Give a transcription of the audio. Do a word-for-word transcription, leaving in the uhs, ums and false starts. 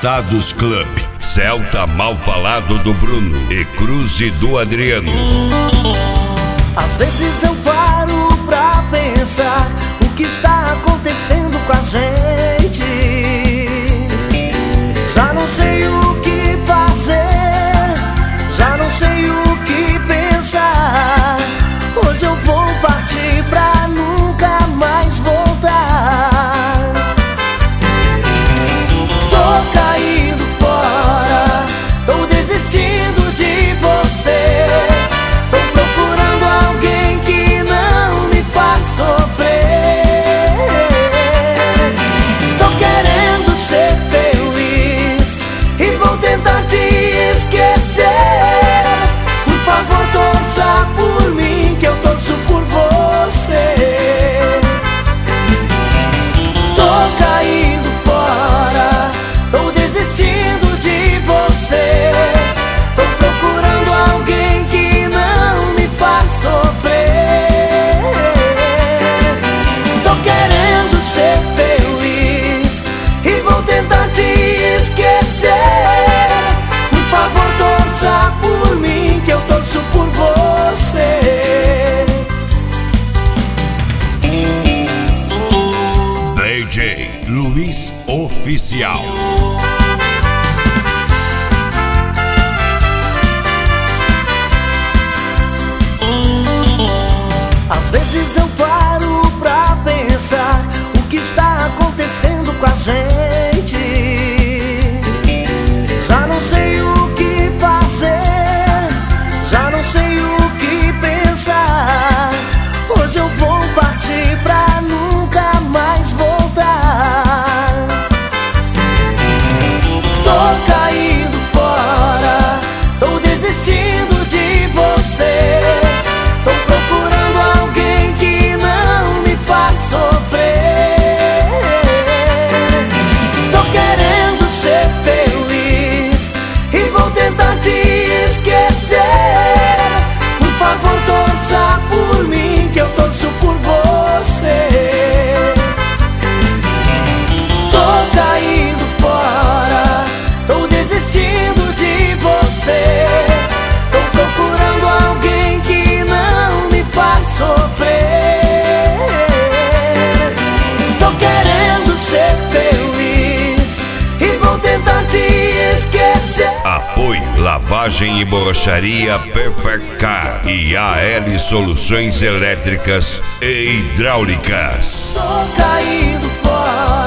Afastados Club, Celta Mal Falado do Bruno e Cruze do Adriano. Às vezes eu paro pra pensar o que está acontecendo com a gente. Já não sei o que fazer, já não sei o que pensar. Hoje eu vou partir pra nunca mais voltar. Tô caindo fora, tô desistindo de você. Tô procurando alguém que não me faz sofrer. Tô querendo ser feliz e vou tentar te esquecer. Por favor, torça por mim, que eu torço por você. Tô caindo fora, tô desistindo de você. Tô procurando alguém que não me faz sofrer. Tô querendo ser feliz e vou tentar te esquecer. Por favor, torça por mim, que eu torço por você. D J Luiz Oficial. Às vezes eu paro pra pensar o que está acontecendo com a gente. Já não sei o que fazer, já não sei o que pensar. Hoje eu vou partir pra nunca mais voltar. Tô caindo fora, tô desistindo de você. Tô procurando alguém que não me faz sofrer. Tô querendo ser feliz e vou tentar te esquecer. Por favor, torça por mim, que eu torço por você. Tô caindo fora, tô desistindo de você. Tô procurando alguém que não me faz sofrer. Tô querendo ser feliz e vou tentar te esquecer. Apoio Lavagem e Borracharia Perfect Car e A L Soluções Elétricas e Hidráulicas. Tô caindo fora.